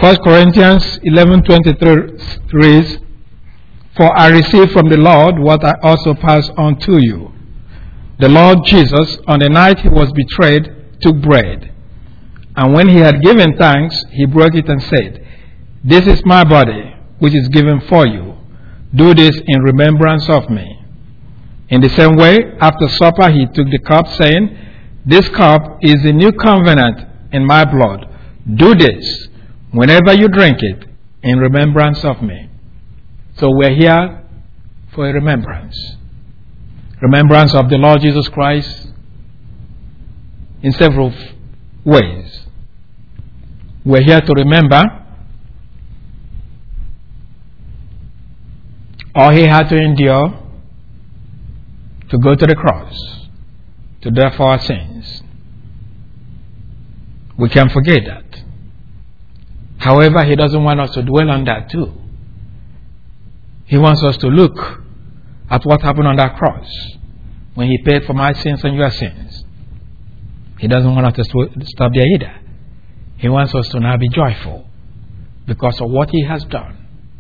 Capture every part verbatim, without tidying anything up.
First Corinthians eleven twenty-three reads, "For I received from the Lord what I also passed on to you. The Lord Jesus, on the night he was betrayed, took bread. And when he had given thanks, he broke it and said, 'This is my body, which is given for you. Do this in remembrance of me.' In the same way, after supper, he took the cup, saying, 'This cup is the new covenant in my blood. Do this whenever you drink it in remembrance of me.'" So we're here for a remembrance. Remembrance of the Lord Jesus Christ in several ways. We're here to remember all he had to endure to go to the cross, to die for our sins. We can't forget that. However, he doesn't want us to dwell on that too. He wants us to look at what happened on that cross when he paid for my sins and your sins. He doesn't want us to stop there either. He wants us to now be joyful because of what he has done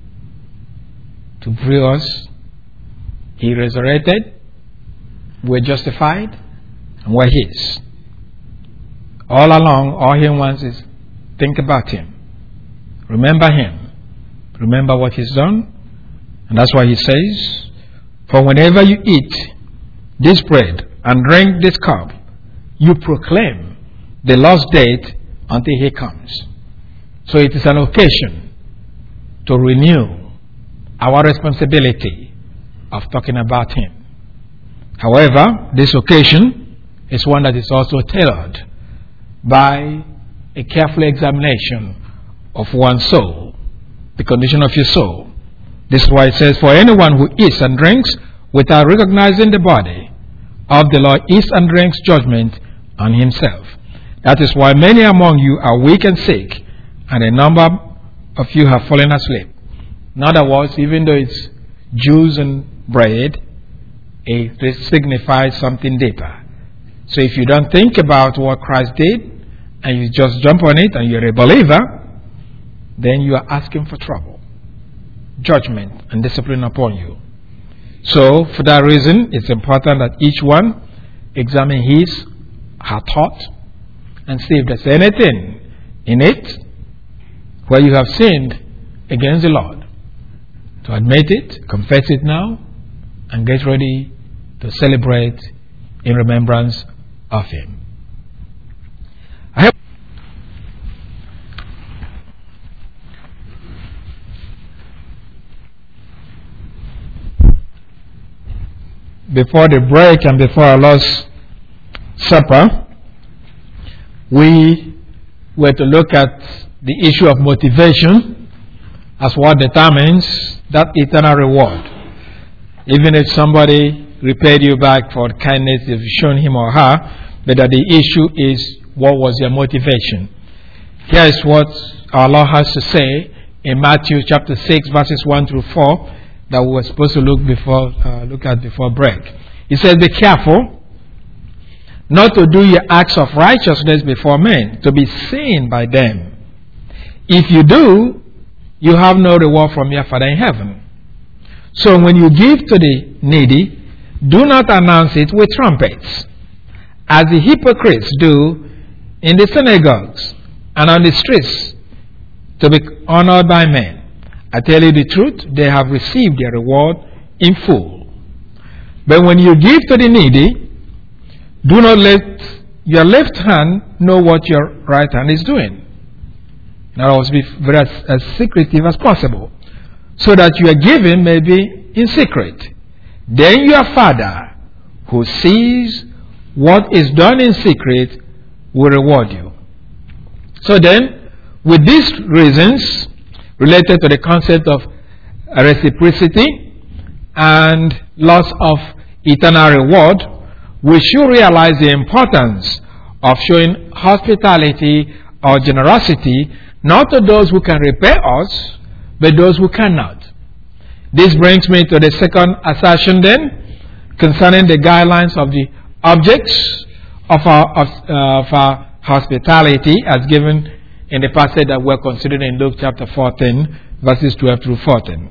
to free us. He resurrected, we're justified, and we're his. All along, all he wants is think about him. Remember him. Remember what he's done. And that's why he says, "For whenever you eat this bread and drink this cup, you proclaim the Lord's death until he comes." So it is an occasion to renew our responsibility of talking about him. However, this occasion is one that is also tailored by a careful examination of one's soul, the condition of your soul. This is why it says, "For anyone who eats and drinks without recognizing the body of the Lord eats and drinks judgment on himself. That is why many among you are weak and sick, and a number of you have fallen asleep." In other words, even though it's juice and bread, it signifies something deeper. So if you don't think about what Christ did, and you just jump on it and you're a believer, then you are asking for trouble, judgment, and discipline upon you. So for that reason, it's important that each one examine his, her thought, and see if there's anything in it where you have sinned against the Lord. To admit it, confess it now, and get ready to celebrate in remembrance of him. I have Before the break and before our Lord's Supper, we were to look at the issue of motivation as what determines that eternal reward. Even if somebody repaid you back for kindness you've shown him or her, but that the issue is what was your motivation. Here is what our Lord has to say in Matthew chapter six verses one through four that we were supposed to look before uh, look at before break. He says, "Be careful not to do your acts of righteousness before men, to be seen by them. If you do, you have no reward from your Father in heaven. So when you give to the needy, do not announce it with trumpets, as the hypocrites do in the synagogues and on the streets, to be honored by men. I tell you the truth, they have received their reward in full. But when you give to the needy, do not let your left hand know what your right hand is doing. In other words, be very as, as secretive as possible, so that your giving may be in secret. Then your Father, who sees what is done in secret, will reward you." So then, with these reasons related to the concept of reciprocity and loss of eternal reward, we should realize the importance of showing hospitality or generosity not to those who can repay us, but those who cannot. This brings me to the second assertion then, concerning the guidelines of the objects of our, of, uh, of our hospitality as given in the passage that we're considering in Luke chapter fourteen, verses twelve through fourteen.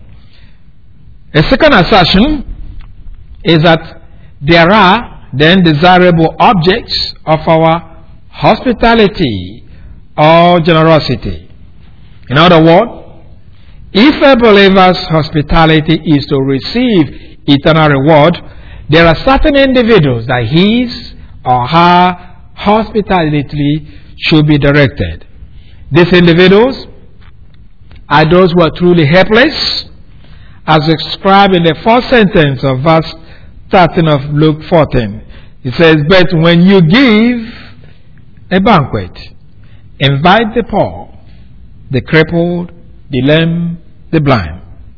A second assertion is that there are then desirable objects of our hospitality or generosity. In other words, if a believer's hospitality is to receive eternal reward, there are certain individuals that his or her hospitality should be directed. These individuals are those who are truly helpless, as described in the first sentence of verse thirteen of Luke fourteen. It says, "But when you give a banquet, invite the poor, the crippled, the lame, the blind."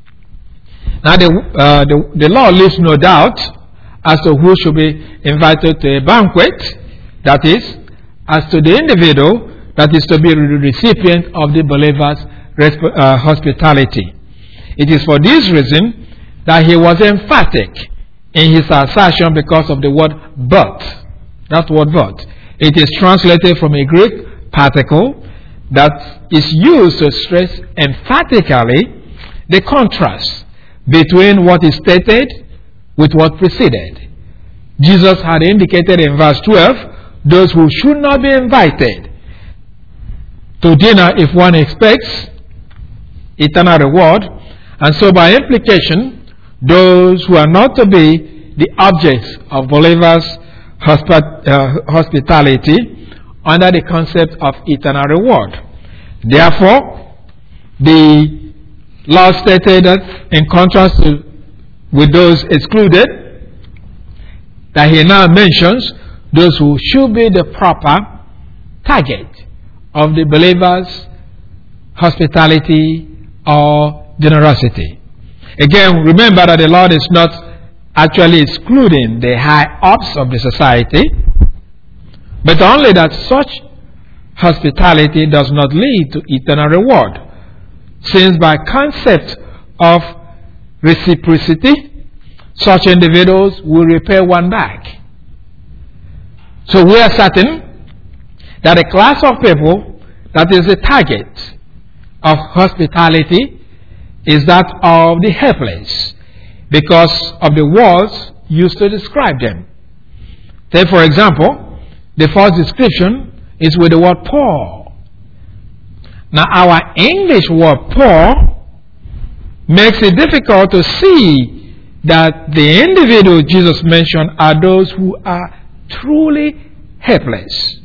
Now the, uh, the, the law leaves no doubt as to who should be invited to a banquet, that is, as to the individual that is to be the recipient of the believer's resp- uh, hospitality. It is for this reason that he was emphatic in his assertion because of the word but. That word but. It is translated from a Greek particle that is used to stress emphatically the contrast between what is stated with what preceded. Jesus had indicated in verse twelve those who should not be invited to dinner if one expects eternal reward, and so by implication those who are not to be the objects of believers' hospi- uh, hospitality under the concept of eternal reward. Therefore, the law stated that in contrast to, with those excluded, that he now mentions those who should be the proper target of the believer's hospitality or generosity. Again, remember that the Lord is not actually excluding the high-ups of the society, but only that such hospitality does not lead to eternal reward, since by concept of reciprocity, such individuals will repay one back. So we are certain that a class of people that is the target of hospitality is that of the helpless, because of the words used to describe them. Take, for example, the first description is with the word poor. Now, our English word poor makes it difficult to see that the individuals Jesus mentioned are those who are truly helpless.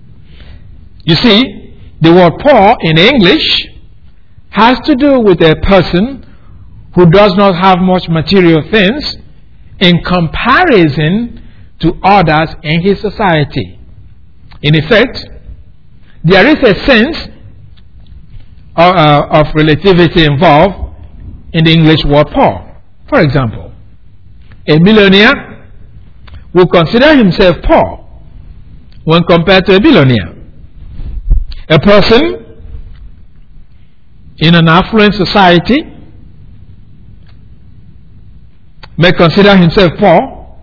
You see, the word poor in English has to do with a person who does not have much material things in comparison to others in his society. In effect, there is a sense of, uh, of relativity involved in the English word poor. For example, a millionaire will consider himself poor when compared to a billionaire. A person in an affluent society may consider himself poor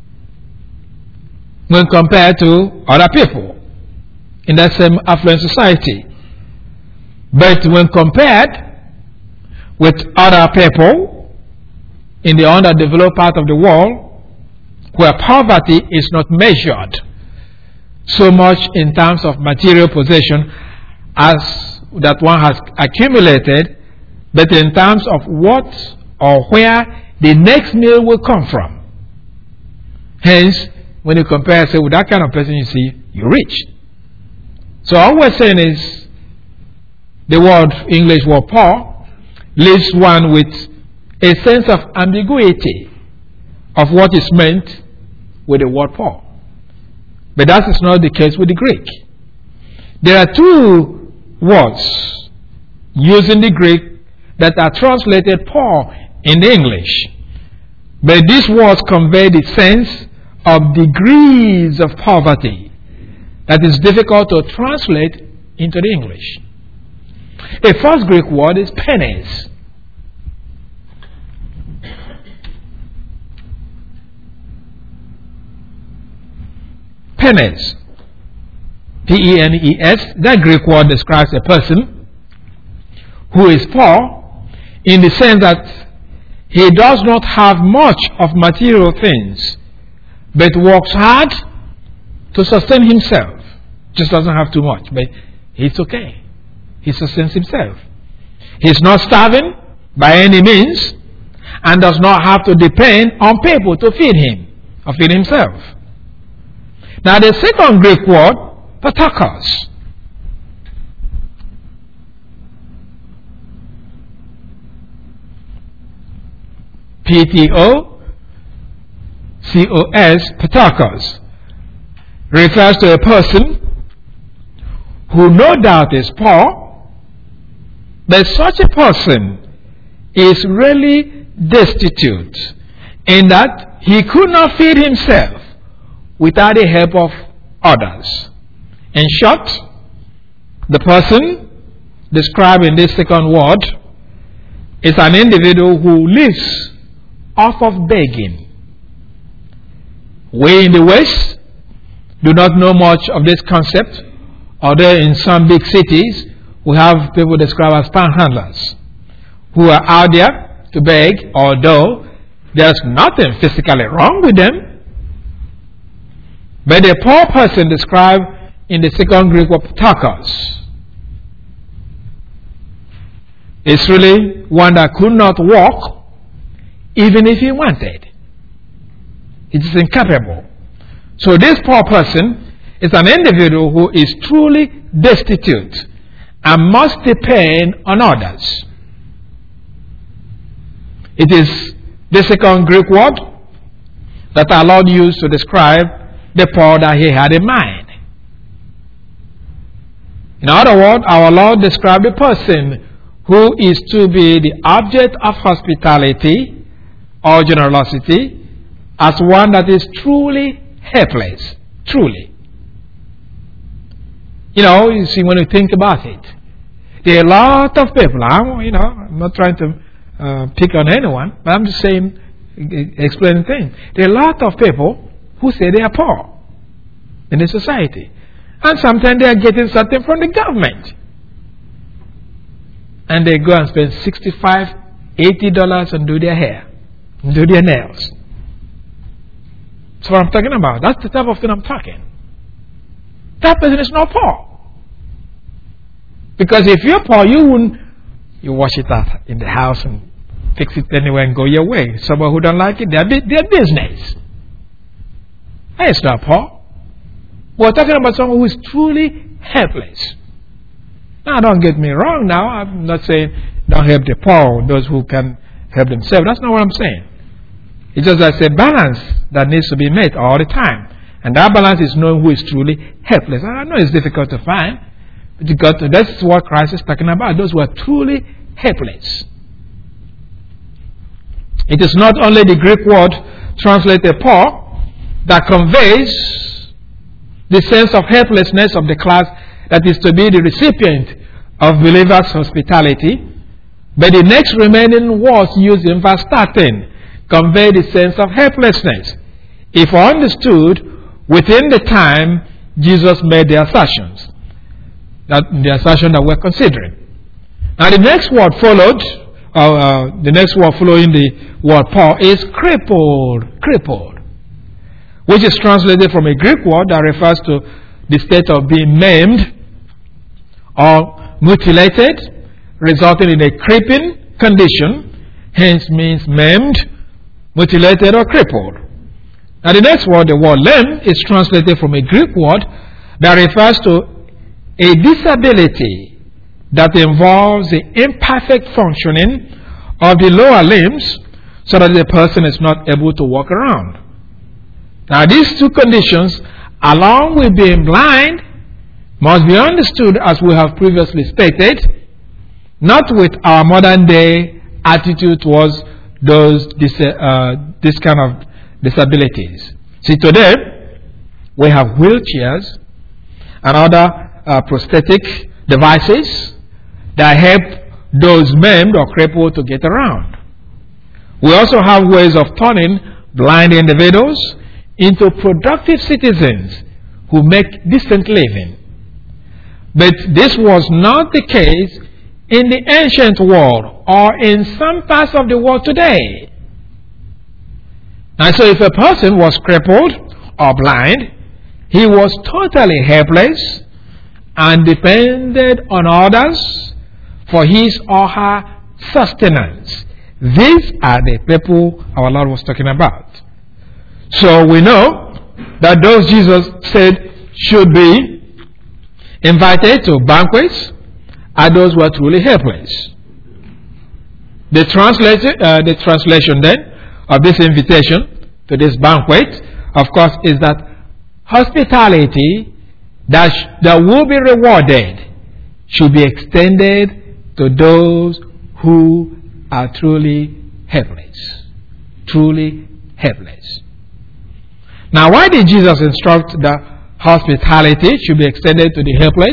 when compared to other people in that same affluent society. But when compared with other people in the underdeveloped part of the world, where poverty is not measured so much in terms of material possession as that one has accumulated, but in terms of what or where the next meal will come from. Hence, when you compare, say, with that kind of person, you see, you're rich. So all we're saying is, the word, English word poor, leaves one with a sense of ambiguity of what is meant with the word poor. But that is not the case with the Greek. There are two words used in the Greek that are translated poor in the English. But these words convey the sense of degrees of poverty that is difficult to translate into the English. A first Greek word is pennies. Pennies. P E N E S. That Greek word describes a person who is poor in the sense that he does not have much of material things, but works hard to sustain himself. Just doesn't have too much, but it's okay. He sustains himself. He's not starving by any means and does not have to depend on people to feed him or feed himself. Now the second Greek word, patakos, P T O C O S, patakos, refers to a person who no doubt is poor, but such a person is really destitute in that he could not feed himself without the help of others. In short, the person described in this second word is an individual who lives off of begging. We in the West do not know much of this concept, although in some big cities we have people described as panhandlers who are out there to beg, although there's nothing physically wrong with them. But the poor person described in the second Greek word patakos is really one that could not walk even if he wanted. It is incapable. So this poor person is an individual who is truly destitute and must depend on others. It is the second Greek word that our Lord used to describe the poor that he had in mind. In other words, our Lord described the person who is to be the object of hospitality or generosity as one that is truly helpless. Truly. You know, you see, when you think about it, there are a lot of people, I'm, you know, I'm not trying to uh, pick on anyone, but I'm just saying, explaining things. There are a lot of people who say they are poor in the society. And sometimes they are getting something from the government. And they go and spend sixty-five dollars, eighty dollars and do their hair, and do their nails. That's what I'm talking about. That's the type of thing I'm talking. That person is not poor. Because if you're poor, you wouldn't, you wash it out in the house and fix it anywhere and go your way. Someone who don't like it, they're, they're business. That is not poor. We're talking about someone who is truly helpless. Now, don't get me wrong now. I'm not saying don't help the poor, those who can help themselves. That's not what I'm saying. It's just that it's a balance that needs to be met all the time. And that balance is knowing who is truly helpless. I know it's difficult to find, but you got to, that's what Christ is talking about, those who are truly helpless. It is not only the Greek word translated poor that conveys the sense of helplessness of the class that is to be the recipient of believers' hospitality, but the next remaining words used in verse thirteen convey the sense of helplessness, if understood within the time Jesus made the assertions, that the assertion that we're considering. Now the next word followed, uh, uh, the next word following the word poor is crippled, crippled, which is translated from a Greek word that refers to the state of being maimed or mutilated, resulting in a creeping condition, hence means maimed, mutilated, or crippled. Now the next word, the word lame, is translated from a Greek word that refers to a disability that involves the imperfect functioning of the lower limbs so that the person is not able to walk around. Now these two conditions, along with being blind, must be understood as we have previously stated, not with our modern day attitude towards those this, uh, this kind of disabilities. See, today we have wheelchairs and other uh, prosthetic devices that help those maimed or crippled to get around. We also have ways of turning blind individuals into productive citizens who make decent living. But this was not the case in the ancient world or in some parts of the world today. And so if a person was crippled or blind, he was totally helpless and depended on others for his or her sustenance. These are the people our Lord was talking about. So we know that those Jesus said should be invited to banquets are those who are truly helpless. The translation, uh, the translation then of this invitation to this banquet, of course, is that hospitality that, sh- that will be rewarded should be extended to those who are truly helpless. Truly helpless. Now, why did Jesus instruct that hospitality should be extended to the helpless?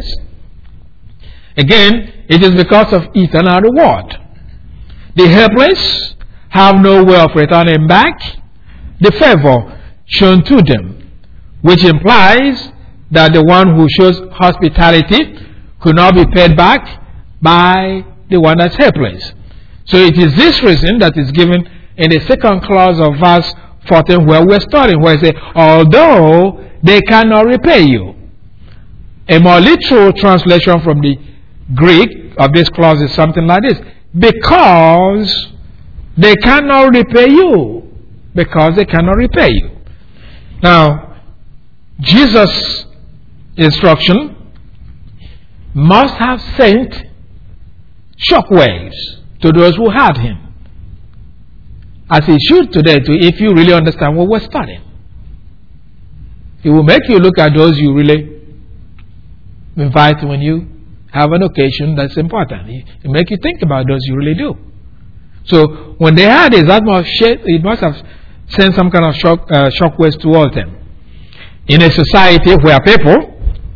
Again, it is because of eternal reward. The helpless have no way of returning back the favor shown to them, which implies that the one who shows hospitality could not be paid back by the one that's helpless. So it is this reason that is given in the second clause of verse fourteen where we're starting, where it says, although they cannot repay you. A more literal translation from the Greek of this clause is something like this: because they cannot repay you. Because they cannot repay you. Now, Jesus' instruction must have sent shockwaves to those who heard him, as it should today too, if you really understand what we're studying. It will make you look at those you really invite when you have an occasion that's important. It will make you think about those you really do. So when they heard this, that must shake, it must have sent some kind of shock, uh, shockwaves towards them. In a society where people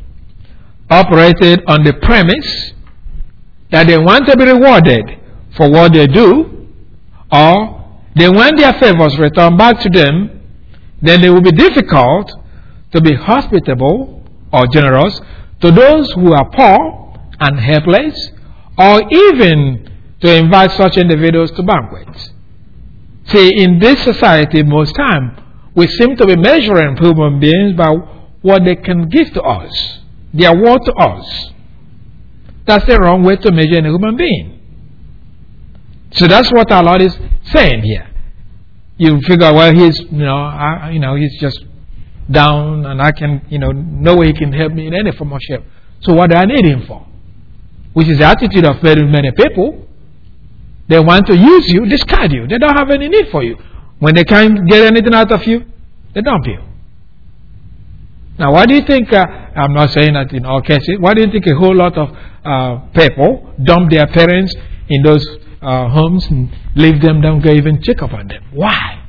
operated on the premise that they want to be rewarded for what they do, or they want their favors returned back to them, then it will be difficult to be hospitable or generous to those who are poor and helpless, or even to invite such individuals to banquets. See, in this society, most time, we seem to be measuring human beings by what they can give to us, their worth to us. That's the wrong way to measure a human being. So that's what our Lord is saying here. You figure, well, he's, you know, I, you know, he's just down, and I can, you know, no way he can help me in any form or shape. So what do I need him for? Which is the attitude of very many people. They want to use you, discard you. They don't have any need for you. When they can't get anything out of you, they dump you. Now, why do you think, uh, I'm not saying that in all cases, why do you think a whole lot of uh, people dump their parents in those uh, homes and leave them, don't go even check up on them? Why?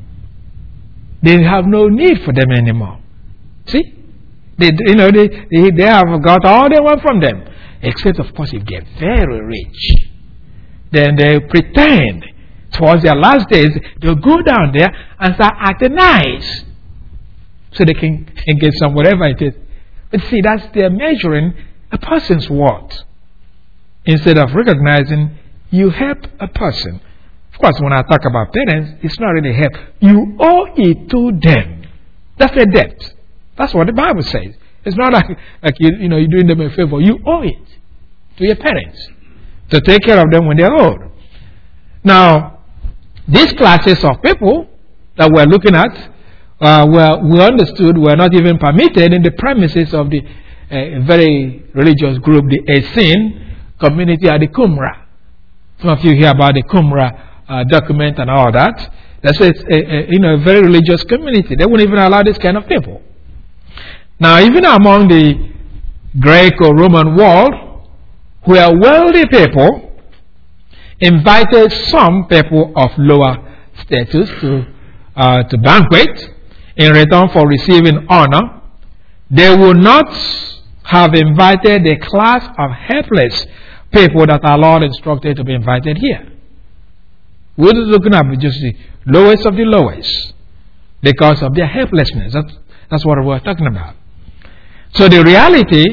They have no need for them anymore. See? They, you know, they, they, they have got all they want from them. Except, of course, if they're very rich. Then they pretend towards their last days, they'll go down there and start acting nice. So they can, can get some whatever it is. But see, that's they're measuring a person's worth. Instead of recognizing you help a person. Of course, when I talk about parents, it's not really help. You owe it to them. That's a debt. That's what the Bible says. It's not like, like you, you know, you're doing them a favor. You owe it to your parents to take care of them when they're old. Now, these classes of people that we're looking at, uh, were, we understood were not even permitted in the premises of the uh, very religious group, the Essene community at the Qumran. Some of you hear about the Qumran uh, document and all that. That's a, a, a, you know, a very religious community. They wouldn't even allow this kind of people. Now, even among the Greco-Roman world, where wealthy people invited some people of lower status to uh, to banquet in return for receiving honor, they would not have invited the class of helpless people that our Lord instructed to be invited here. We're looking at just the lowest of the lowest because of their helplessness. That's, that's what we're talking about. So the reality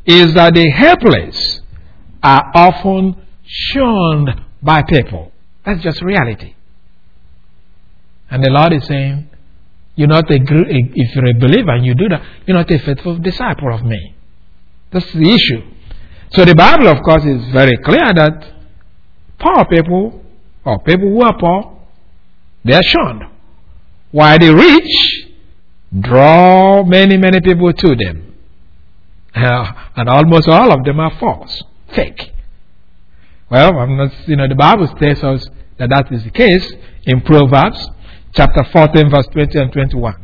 is that the helpless are often shunned by people. That's just reality. And the Lord is saying, you're not a, if you're a believer and you do that, you're not a faithful disciple of me. That's the issue. So the Bible, of course, is very clear that poor people, or people who are poor, they are shunned. While the rich draw many, many people to them. Uh, and almost all of them are false, fake. Well, I'm not, you know, the Bible tells us that that is the case in Proverbs chapter fourteen, verse twenty and twenty-one.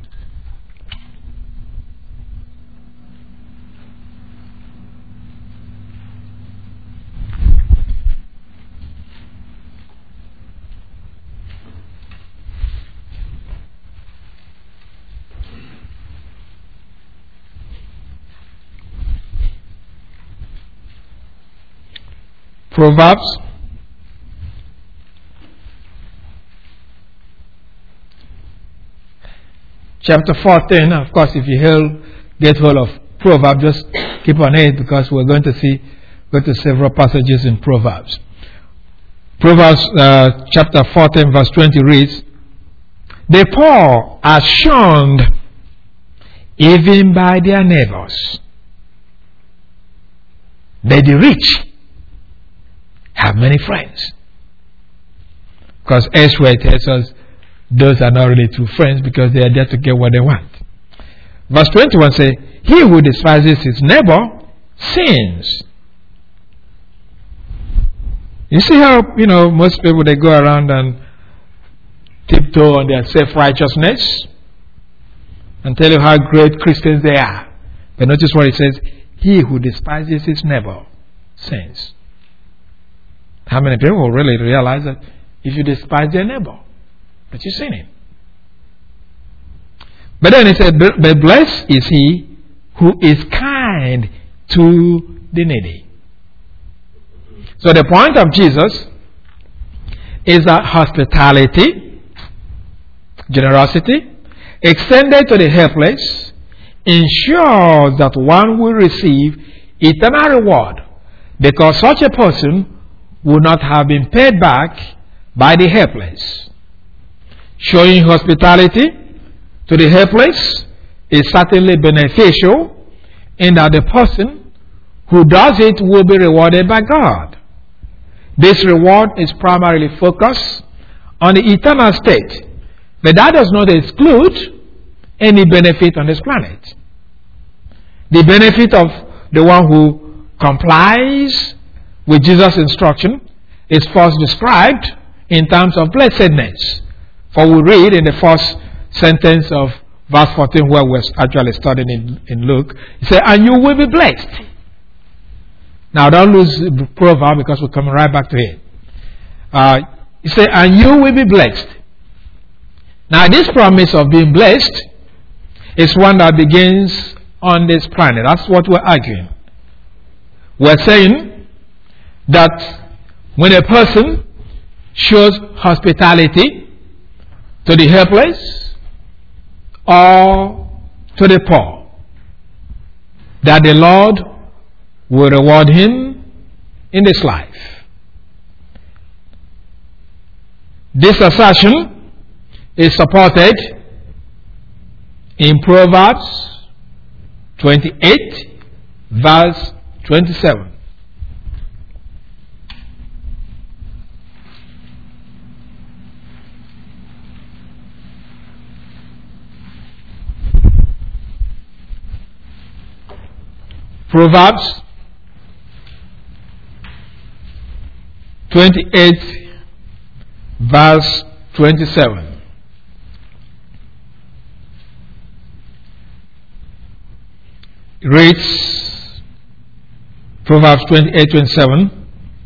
Proverbs chapter fourteen. Of course, if you hold, get hold of Proverbs, just keep on it, because we're going to see go to several passages in Proverbs. Proverbs uh, chapter fourteen, verse twenty reads, "The poor are shunned even by their neighbors, but the rich have many friends." Because elsewhere it tells us those are not really true friends, because they are there to get what they want. Verse twenty-one says, "He who despises his neighbor sins." You see how, you know, most people, they go around and tiptoe on their self-righteousness and tell you how great Christians they are. But notice what it says, "He who despises his neighbor sins." How many people really realize that if you despise their neighbor, that you're sinning? But then it said, "But blessed is he who is kind to the needy." So the point of Jesus is that hospitality, generosity, extended to the helpless, ensures that one will receive eternal reward, because such a person would not have been paid back by the helpless. Showing hospitality to the helpless is certainly beneficial, in that the person who does it will be rewarded by God. This reward is primarily focused on the eternal state, but that does not exclude any benefit on this planet. The benefit of the one who complies with Jesus' instruction is first described in terms of blessedness. For we read in the first sentence of verse fourteen, where we're actually studying in, in Luke, it says, "And you will be blessed." Now don't lose the proverb, because we're coming right back to it. Uh, it says, "And you will be blessed." Now this promise of being blessed is one that begins on this planet. That's what we're arguing. We're saying that when a person shows hospitality to the helpless or to the poor, that the Lord will reward him in this life. This assertion is supported in Proverbs twenty-eight, verse twenty-seven. Proverbs twenty-eight, verse twenty-seven. It reads, Proverbs twenty-eight, twenty-seven,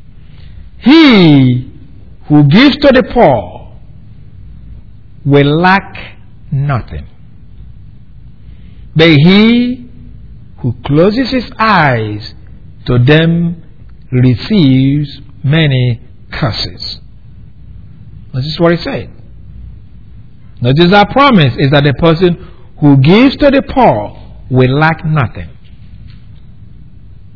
"He who gives to the poor will lack nothing, but he who closes his eyes to them receives many curses." This is what he said. Notice our promise is that the person who gives to the poor will lack nothing.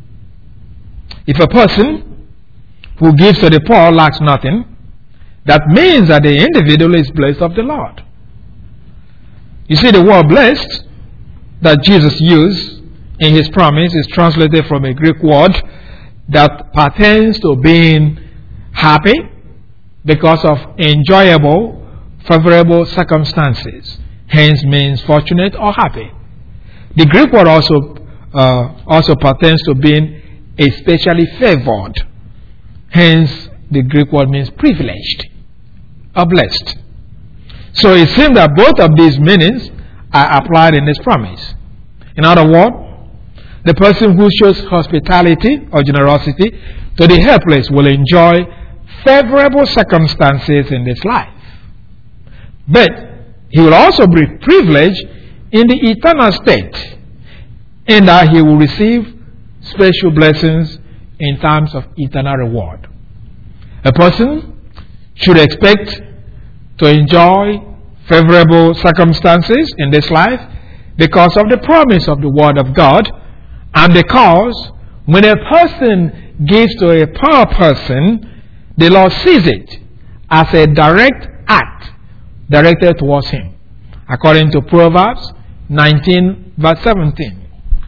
If a person who gives to the poor lacks nothing, that means that the individual is blessed of the Lord. You see, the word blessed that Jesus used in his promise is translated from a Greek word that pertains to being happy because of enjoyable, favorable circumstances. Hence means fortunate or happy. The Greek word also uh, also pertains to being especially favored. Hence the Greek word means privileged or blessed. So it seems that both of these meanings are applied in this promise. In other words, the person who shows hospitality or generosity to the helpless will enjoy favorable circumstances in this life. But he will also be privileged in the eternal state, in that he will receive special blessings in terms of eternal reward. A person should expect to enjoy favorable circumstances in this life because of the promise of the Word of God, and because when a person gives to a poor person, the Lord sees it as a direct act directed towards him, according to Proverbs nineteen verse seventeen.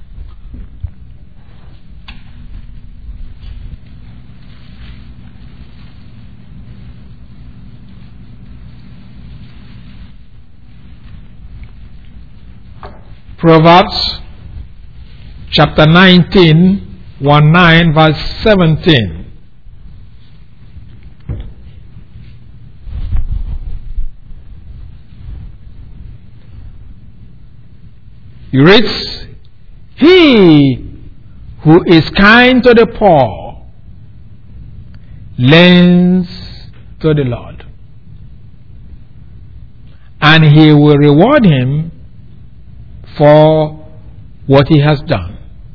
Proverbs chapter nineteen, one nine, verse seventeen. He reads, "He who is kind to the poor lends to the Lord, and he will reward him for what he has done."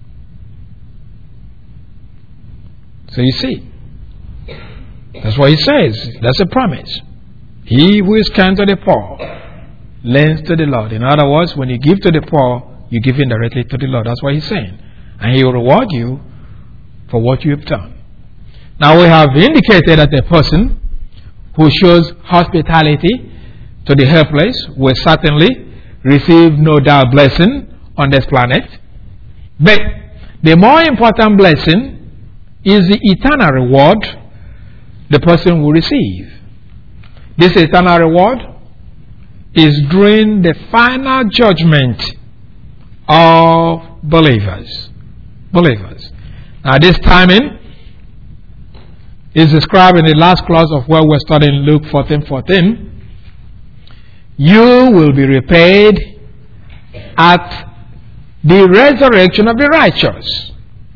So you see, that's what he says. That's a promise. He who is kind to the poor lends to the Lord. In other words, when you give to the poor, you give indirectly to the Lord. That's what he's saying. And he will reward you for what you have done. Now we have indicated that a person who shows hospitality to the helpless will certainly receive no doubt blessing on this planet. But the more important blessing is the eternal reward the person will receive. This eternal reward is during the final judgment of believers. Believers. Now this timing is described in the last clause of what we're studying, Luke fourteen fourteen. You will be repaid at the resurrection of the righteous.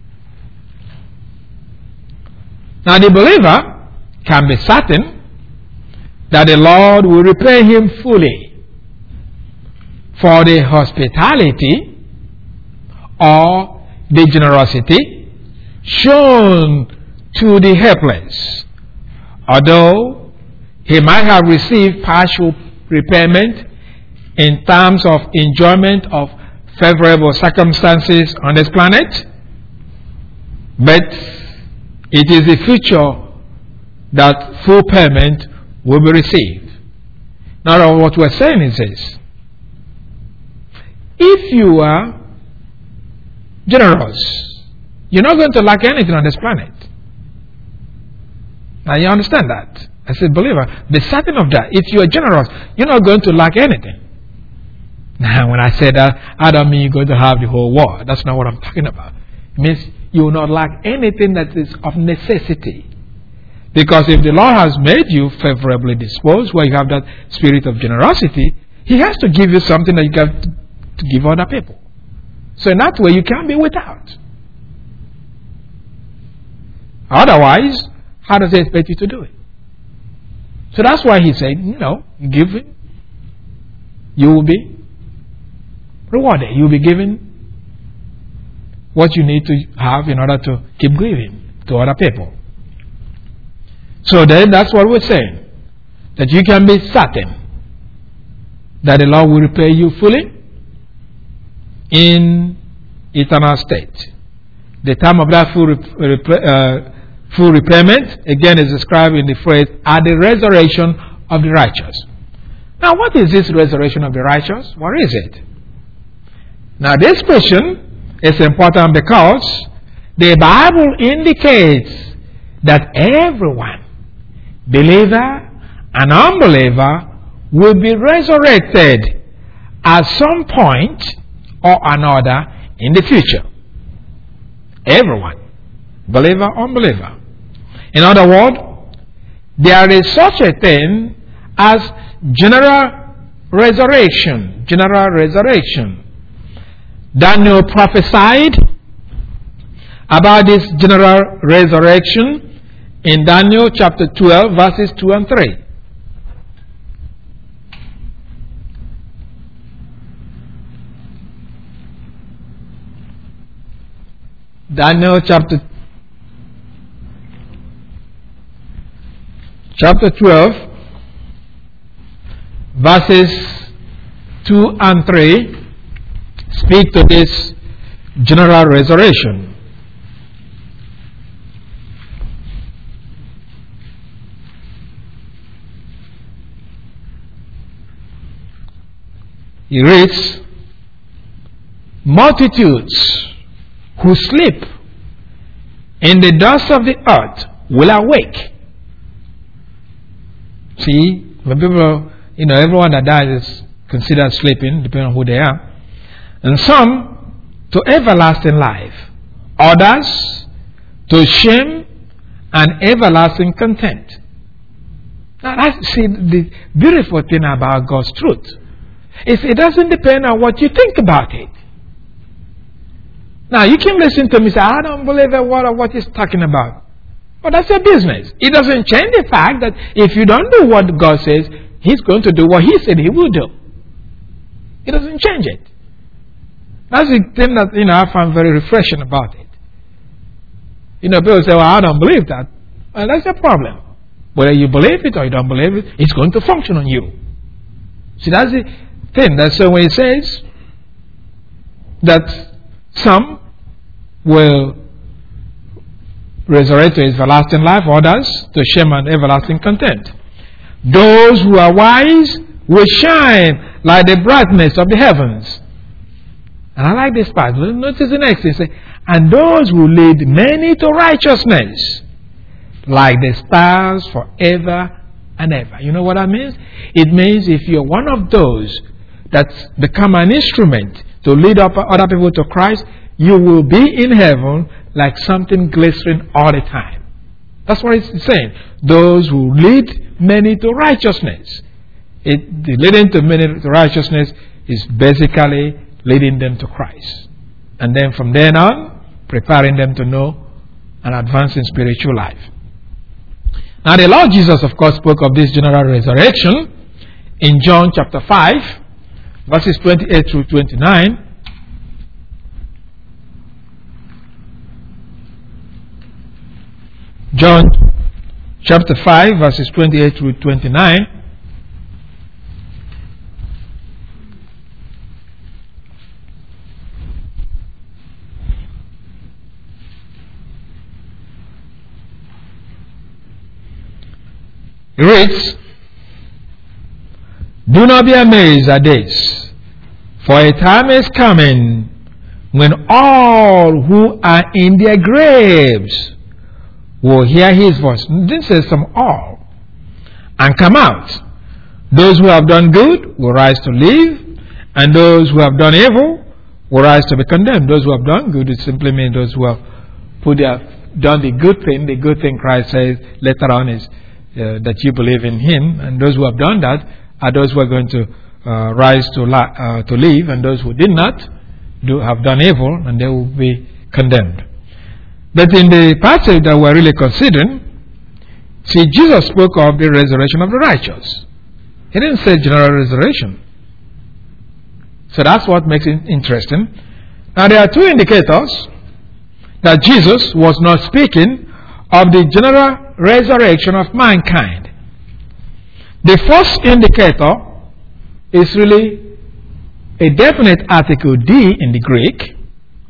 Now the believer can be certain that the Lord will repay him fully for the hospitality or the generosity shown to the helpless. Although he might have received partial repayment in terms of enjoyment of favorable circumstances on this planet, but it is the future that full payment will be received. Now what we're saying is this: if you are generous, you're not going to lack anything on this planet. Now you understand that? I said, believer, be certain of that. If you are generous, you're not going to lack anything. Now when I say that, I don't mean you're going to have the whole world. That's not what I'm talking about. It means you will not lack anything that is of necessity. Because if the Lord has made you favorably disposed, where you have that spirit of generosity, He has to give you something that you can to give other people. So in that way, you can't be without. Otherwise, how does He expect you to do it? So that's why He said, you know, giving, you will be rewarded. You will be given what you need to have in order to keep giving to other people. So then that's what we're saying. That you can be certain that the Lord will repay you fully in eternal state. The time of that full, rep- uh, full repayment, again, is described in the phrase, at the resurrection of the righteous. Now, what is this resurrection of the righteous? What is it? Now, this question is important because the Bible indicates that everyone, believer and unbeliever, will be resurrected at some point or another in the future. Everyone, believer, unbeliever. In other words, there is such a thing as general resurrection. General resurrection. Daniel prophesied about this general resurrection in Daniel chapter twelve, verses two and three. Daniel chapter chapter twelve, verses two and three speak to this general resurrection. He reads, multitudes who sleep in the dust of the earth will awake. See, when people, you know, everyone that dies is considered sleeping, depending on who they are. And some to everlasting life, others to shame and everlasting contempt. Now, that's, see, the beautiful thing about God's truth is it doesn't depend on what you think about it. Now, you can listen to me and say, I don't believe a word of what he's talking about. But that's your business. It doesn't change the fact that if you don't do what God says, he's going to do what he said he will do. It doesn't change it. That's the thing that, you know, I find very refreshing about it. You know, people say, well, I don't believe that. Well, that's a problem. Whether you believe it or you don't believe it, it's going to function on you. See, that's the thing. That's the way it says that some will resurrect to everlasting life, others to shame and everlasting contempt. Those who are wise will shine like the brightness of the heavens. And I like this part. Notice the next thing. Say, and those who lead many to righteousness, like the stars forever and ever. You know what that means? It means if you're one of those that's become an instrument to lead up other people to Christ, you will be in heaven like something glistening all the time. That's what it's saying. Those who lead many to righteousness. It, the leading to many to righteousness is basically leading them to Christ. And then from then on, preparing them to know and advance in spiritual life. Now the Lord Jesus, of course, spoke of this general resurrection in John chapter five, verses twenty-eight through twenty-nine. John chapter five, verses twenty-eight through twenty-nine. It reads, do not be amazed at this, for a time is coming when all who are in their graves will hear his voice. This is some all. And come out. Those who have done good will rise to live, and those who have done evil will rise to be condemned. Those who have done good, it simply means those who have put their, done the good thing. The good thing Christ says later on is uh, that you believe in him, and those who have done that are those who are going to uh, rise to li- uh, to live, and those who did not do have done evil, and they will be condemned. But in the passage that we're really considering, see, Jesus spoke of the resurrection of the righteous. He didn't say general resurrection. So that's what makes it interesting. Now there are two indicators that Jesus was not speaking of the general resurrection of mankind. The first indicator is really a definite article D in the Greek,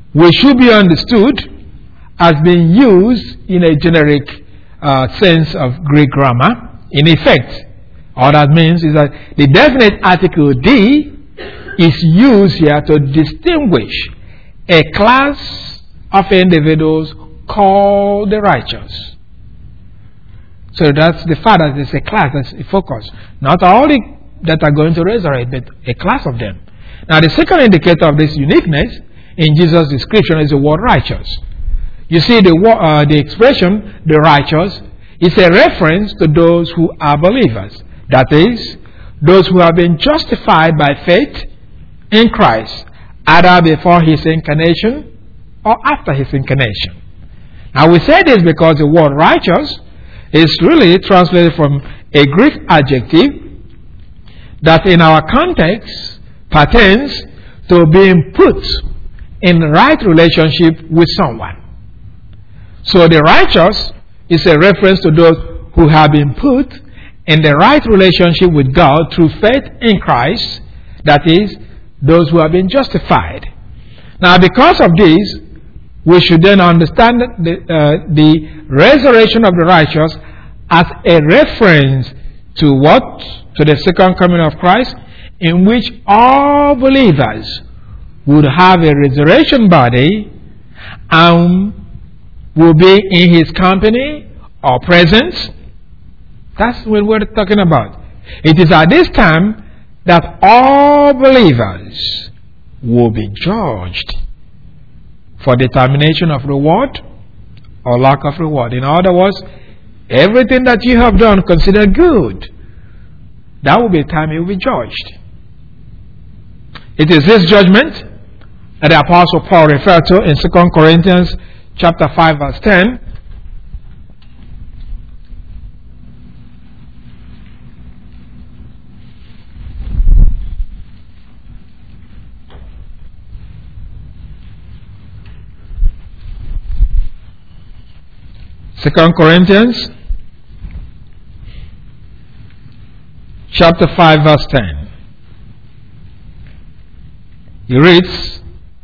which should be understood as being used in a generic uh, sense of Greek grammar. In effect, all that means is that the definite article D is used here to distinguish a class of individuals called the righteous. So that's the fact that it's a class, that's a focus. Not all the, that are going to resurrect, but a class of them. Now the second indicator of this uniqueness in Jesus' description is the word righteous. You see, the, uh, the expression, the righteous, is a reference to those who are believers. That is, those who have been justified by faith in Christ, either before His incarnation or after His incarnation. Now we say this because the word righteous is really translated from a Greek adjective that in our context pertains to being put in right relationship with someone. So the righteous is a reference to those who have been put in the right relationship with God through faith in Christ, that is, those who have been justified. Now because of this, we should then understand the, uh, the resurrection of the righteous as a reference to what? To the second coming of Christ, in which all believers would have a resurrection body and will be in His company or presence. That's what we're talking about. It is at this time that all believers will be judged for determination of reward or lack of reward. In other words, everything that you have done considered good, that will be the time you will be judged. It is this judgment that the Apostle Paul referred to in Second Corinthians chapter five verse ten. Second Corinthians chapter five verse ten. He reads,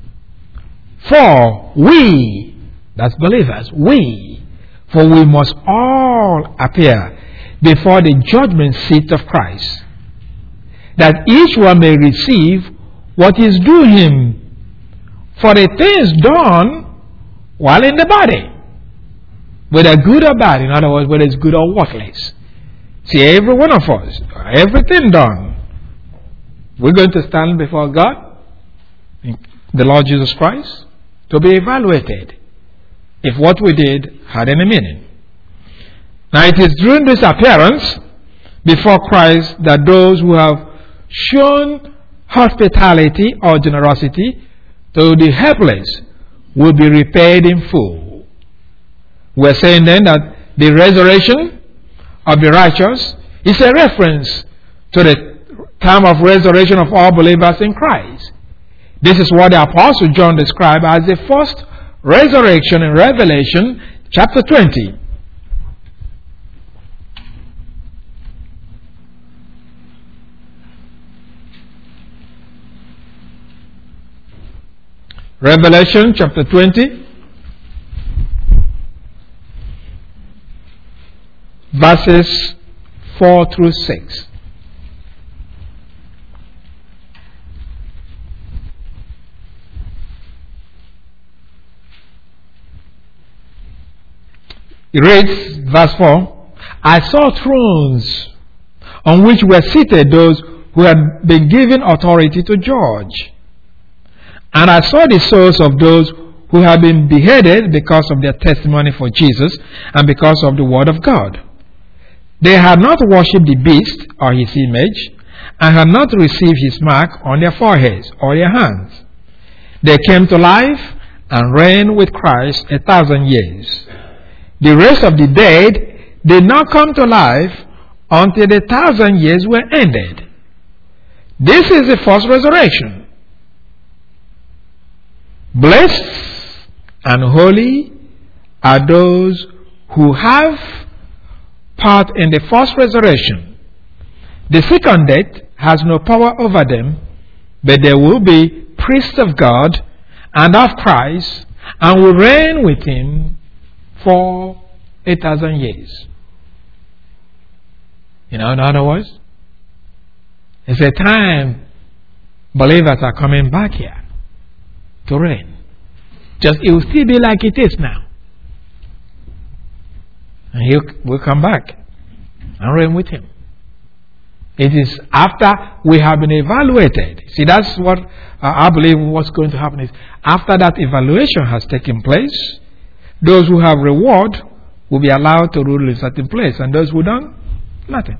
"For we," that's believers, we, "for we must all appear before the judgment seat of Christ, that each one may receive what is due him for the things done while in the body, whether good or bad." In other words, whether it's good or worthless. See, every one of us, everything done, we're going to stand before God, the Lord Jesus Christ, to be evaluated if what we did had any meaning. Now it is during this appearance before Christ that those who have shown hospitality or generosity to the helpless will be repaid in full. We're saying then that the resurrection of the righteous is a reference to the time of resurrection of all believers in Christ. This is what the Apostle John described as the first resurrection in Revelation chapter twenty. Revelation chapter twenty, verses four through six. It reads, verse four, "I saw thrones on which were seated those who had been given authority to judge. And I saw the souls of those who had been beheaded because of their testimony for Jesus and because of the word of God. They had not worshipped the beast or his image, and had not received his mark on their foreheads or their hands. They came to life and reigned with Christ a thousand years. The rest of the dead did not come to life until the thousand years were ended. This is the first resurrection. Blessed and holy are those who have part in the first resurrection. The second death has no power over them, but they will be priests of God and of Christ, and will reign with him for eight thousand years. You know, in other words, it's a time believers are coming back here to reign. Just it will still be like it is now. And he will come back and reign with him. It is after we have been evaluated. See, that's what uh, I believe what's going to happen is after that evaluation has taken place, those who have reward will be allowed to rule in a certain place, and those who don't, nothing.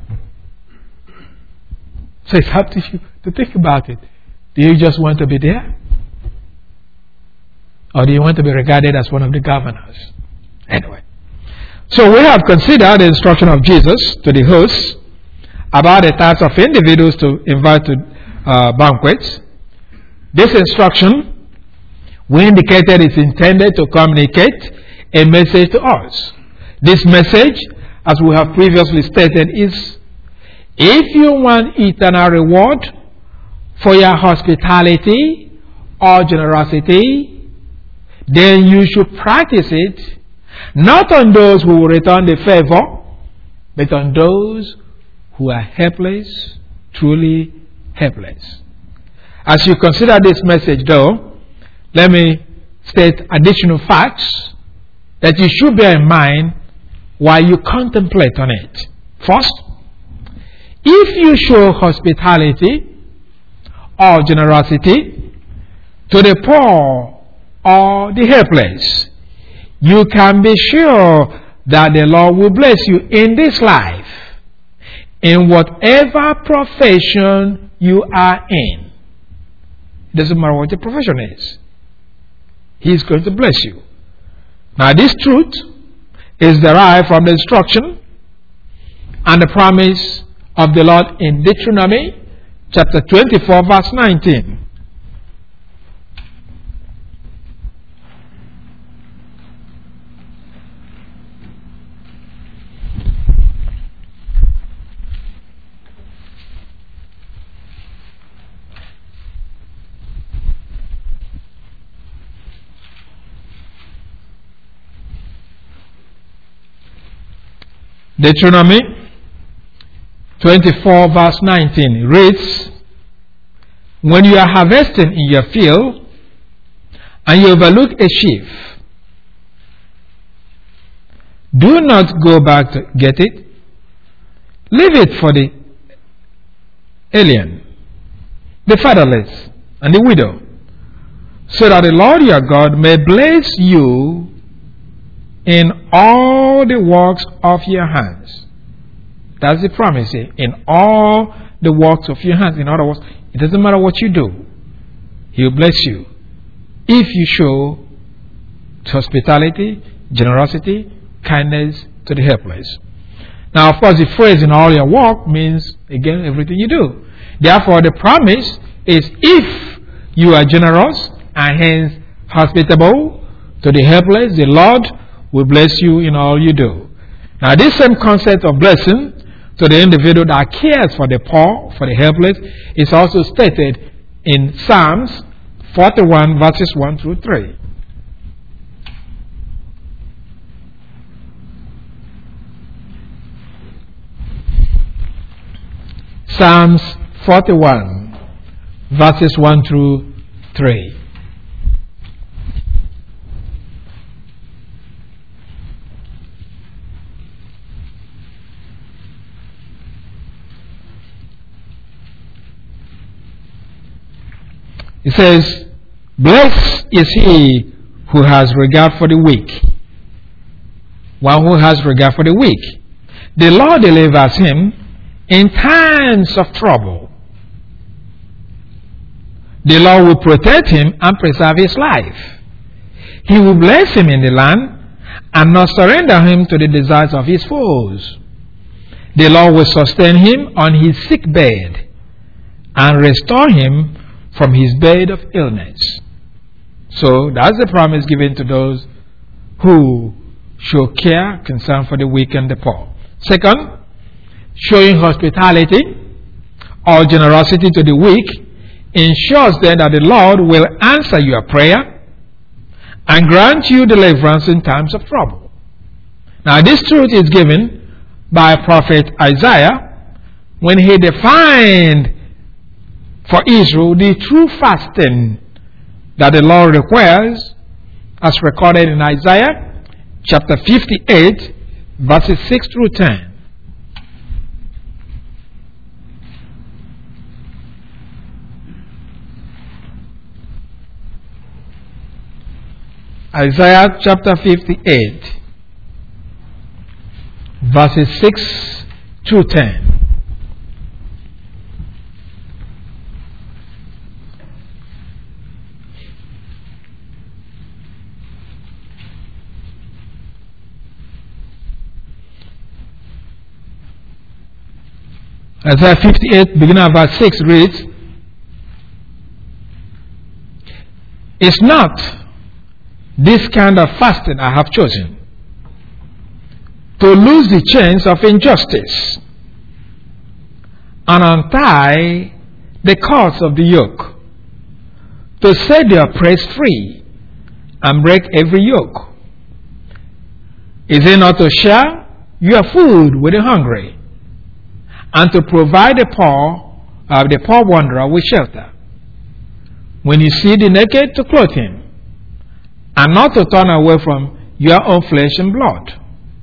So it's up to you to think about it. Do you just want to be there? Or do you want to be regarded as one of the governors? Anyway. So we have considered the instruction of Jesus to the hosts about the types of individuals to invite to uh, banquets. This instruction, we indicated, is intended to communicate a message to us. This message, as we have previously stated, is if you want eternal reward for your hospitality or generosity, then you should practice it not on those who will return the favor, but on those who are helpless, truly helpless. As you consider this message, though, let me state additional facts that you should bear in mind while you contemplate on it. First, if you show hospitality or generosity to the poor or the helpless, you can be sure that the Lord will bless you in this life, in whatever profession you are in. It doesn't matter what your profession is. He is going to bless you. Now, this truth is derived from the instruction and the promise of the Lord in Deuteronomy chapter twenty-four, verse nineteen. Deuteronomy twenty-four, verse nineteen reads, when you are harvesting in your field and you overlook a sheaf, do not go back to get it. Leave it for the alien, the fatherless, and the widow, so that the Lord your God may bless you in all the works of your hands. That's the promise here. In all the works of your hands. In other words, it doesn't matter what you do, He will bless you if you show hospitality, generosity, kindness to the helpless. Now, of course, the phrase in all your work means, again, everything you do. Therefore, the promise is if you are generous and hence hospitable to the helpless, the Lord will bless you in all you do. Now, this same concept of blessing to the individual that cares for the poor, for the helpless, is also stated in Psalms forty-one, verses one through three. Psalms forty-one, verses one through three. It says, blessed is he who has regard for the weak. One who has regard for the weak. The Lord delivers him in times of trouble. The Lord will protect him and preserve his life. He will bless him in the land and not surrender him to the desires of his foes. The Lord will sustain him on his sick bed and restore him from his bed of illness. So that's the promise given to those who show care, concern for the weak and the poor. Second, showing hospitality or generosity to the weak ensures then that the Lord will answer your prayer and grant you deliverance in times of trouble. Now this truth is given by prophet Isaiah when he defined for Israel the true fasting that the Lord requires, as recorded in Isaiah chapter fifty-eight, verses six through ten. Isaiah chapter fifty-eight, verses six through ten. Isaiah fifty-eight, beginning of verse six, reads, "It's not this kind of fasting I have chosen, to loose the chains of injustice and untie the cords of the yoke, to set the oppressed free and break every yoke. Is it not to share your food with the hungry, and to provide the poor, uh, the poor wanderer with shelter? When you see the naked, to clothe him, and not to turn away from your own flesh and blood.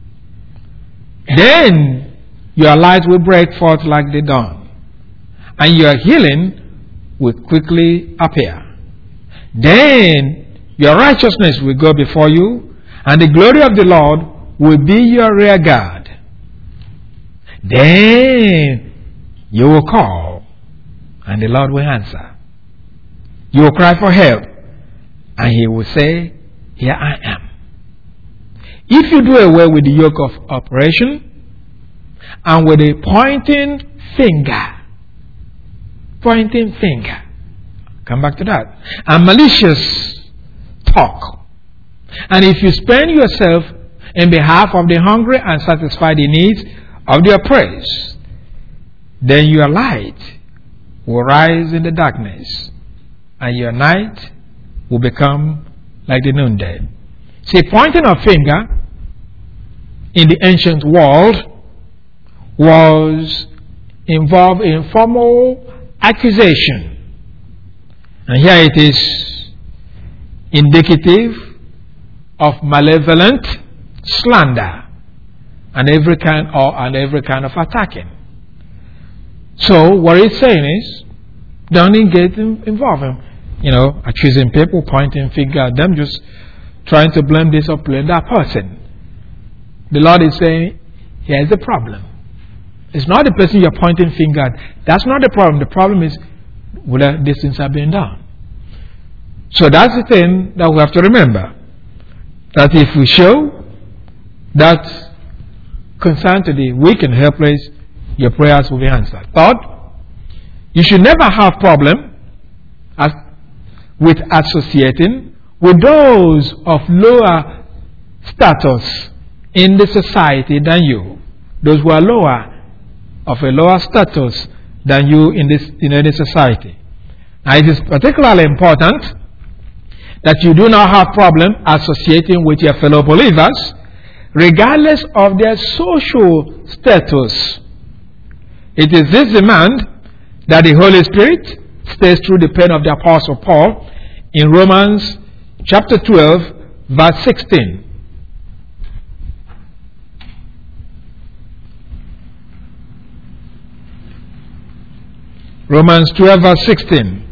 Then your light will break forth like the dawn, and your healing will quickly appear. Then your righteousness will go before you, and the glory of the Lord will be your rear guard. Then you will call, and the Lord will answer. You will cry for help, and He will say, here I am. If you do away with the yoke of oppression and with a pointing finger, pointing finger, come back to that, and malicious talk, and if you spend yourself in behalf of the hungry and satisfy the needs of the oppressed, then your light will rise in the darkness, and your night will become like the noonday. See, pointing a finger in the ancient world was involved in formal accusation, and here it is indicative of malevolent slander and every kind or and every kind of attacking. So what it's saying is, don't get involved in, you know, accusing people, pointing finger at them, just trying to blame this or blame that person. The Lord is saying, here's the problem. It's not the person you're pointing finger at. That's not the problem. The problem is whether these things are being done. So that's the thing that we have to remember. That if we show that concern to the weak and helpless, your prayers will be answered. Third, you should never have problem as with associating with those of lower status in the society than you. Those who are lower, of a lower status than you in this in any society. Now it is particularly important that you do not have problem associating with your fellow believers, regardless of their social status. It is this demand that the Holy Spirit states through the pen of the Apostle Paul in Romans chapter twelve, verse sixteen. Romans twelve, verse sixteen.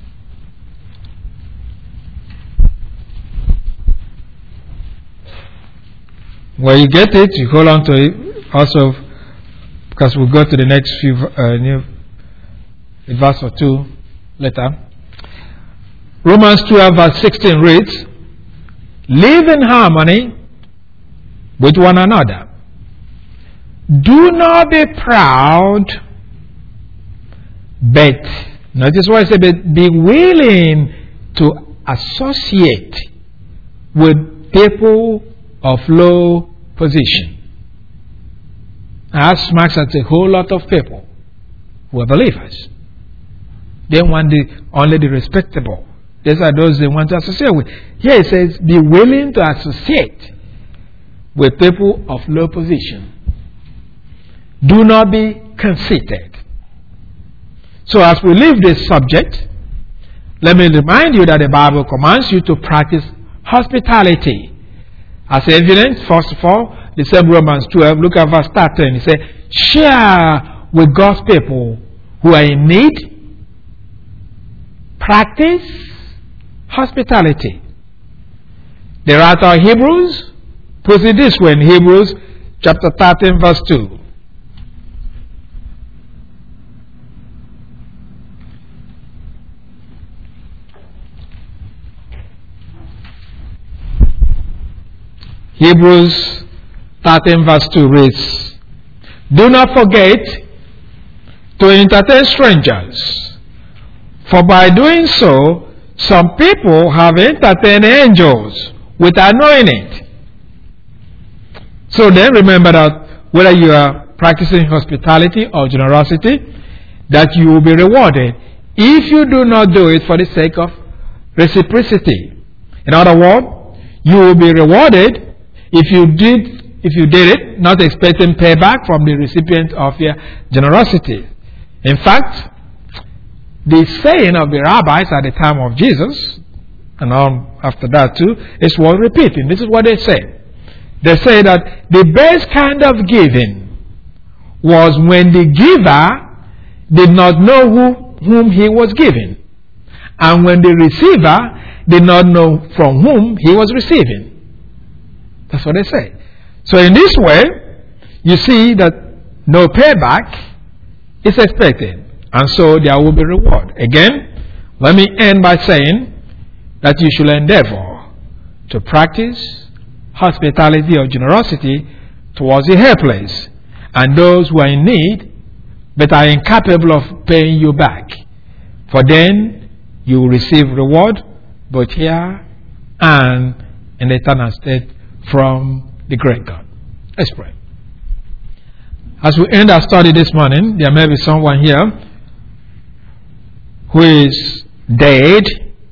Where you get it, you hold on to it also, because we'll go to the next few uh, new a verse or two later. Romans twelve, verse sixteen reads, live in harmony with one another. Do not be proud, but, notice what I said, but be willing to associate with people of low position. That smacks at a whole lot of people who are believers. They want the, only the respectable These are those they want to associate with. Here it says, be willing to associate with people of low position. Do not be conceited. So as we leave this subject, let me remind you that the Bible commands you to practice hospitality. As evidence, first of all, the same Romans twelve, look at verse thirteen. It says, share with God's people who are in need. Practice hospitality. The writer of Hebrews puts it this way in Hebrews chapter thirteen, verse two. Hebrews thirteen, verse two reads, do not forget to entertain strangers, for by doing so, some people have entertained angels without knowing it. So then remember that whether you are practicing hospitality or generosity, that you will be rewarded if you do not do it for the sake of reciprocity. In other words, you will be rewarded if you did if you did it not expecting payback from the recipient of your generosity. In fact, the saying of the rabbis at the time of Jesus, and on after that too, is worth repeating. This is what they say. They say that the best kind of giving was when the giver did not know who, whom he was giving, and when the receiver did not know from whom he was receiving. That's what they say. So in this way, you see that no payback is expected, and so there will be reward. Again, let me end by saying that you should endeavor to practice hospitality or generosity towards the helpless and those who are in need but are incapable of paying you back. For then you will receive reward both here and in the eternal state from the great God. Let's pray. As we end our study this morning, there may be someone here who is dead,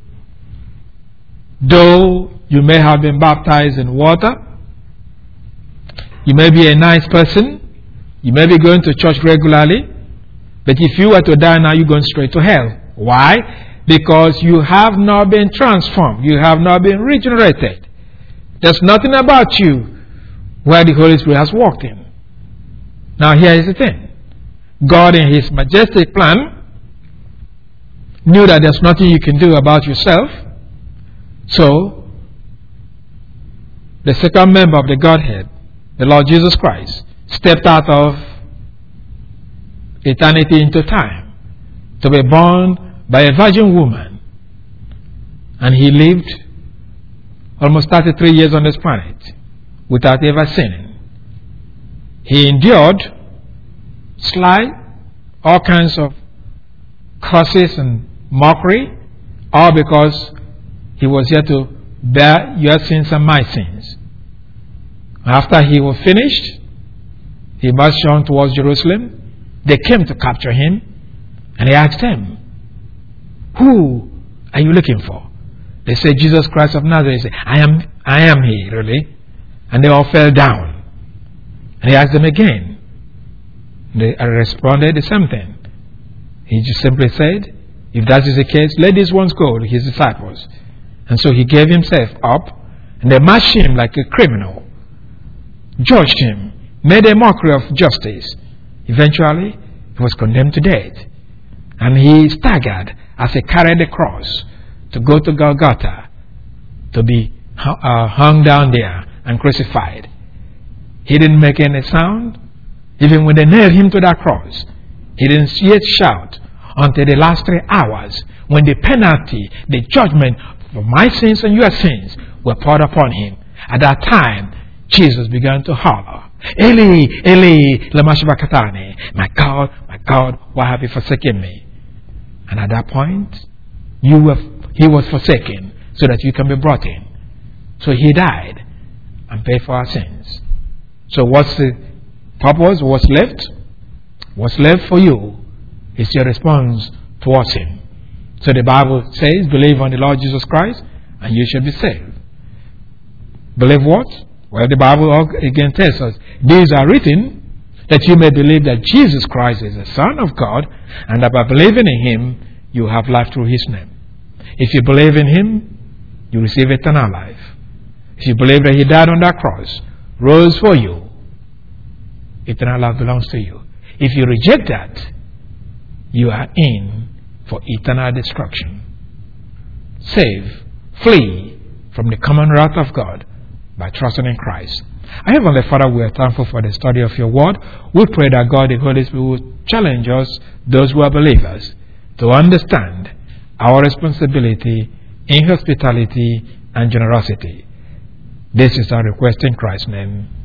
though you may have been baptized in water. You may be a nice person. You may be going to church regularly. But if you were to die now, you're going straight to hell. Why? Because you have not been transformed. You have not been regenerated. There's nothing about you where the Holy Spirit has walked in. Now here is the thing. God in His majestic plan knew that there's nothing you can do about yourself. So, the second member of the Godhead, the Lord Jesus Christ, stepped out of eternity into time to be born by a virgin woman. And He lived almost thirty-three years on this planet without ever sinning. He endured slight, all kinds of curses and mockery, all because He was here to bear your sins and my sins. After He was finished, He marched on towards Jerusalem. They came to capture Him, and He asked them, who are you looking for? They said, Jesus Christ of Nazareth. He said, I am, I am He, really. And they all fell down. And He asked them again. They responded the same thing. He just simply said, if that is the case, let these ones go to His disciples. And so He gave Himself up, and they marched Him like a criminal, judged Him, made a mockery of justice. Eventually, He was condemned to death. And He staggered as He carried the cross to go to Golgotha, to be uh, hung down there and crucified. He didn't make any sound. Even when they nailed Him to that cross, He didn't yet shout until the last three hours when the penalty, the judgment for my sins and your sins were poured upon Him. At that time, Jesus began to holler, Eli, Eli, lama sabachthani. My God, my God, why have you forsaken me? And at that point, you were, He was forsaken so that you can be brought in. So He died and paid for our sins. So what's the purpose? What's left? What's left for you is your response towards Him. So the Bible says, believe on the Lord Jesus Christ and you shall be saved. Believe what? Well, the Bible again tells us, these are written that you may believe that Jesus Christ is the Son of God, and that by believing in Him, you have life through His name. If you believe in Him, you receive eternal life. If you believe that He died on that cross, rose for you, eternal life belongs to you. If you reject that, you are in for eternal destruction. Save, flee from the common wrath of God by trusting in Christ. Our Heavenly Father, we are thankful for the study of your word. We pray that God, the Holy Spirit, will challenge us, those who are believers, to understand our responsibility in hospitality and generosity. This is our request in Christ's name.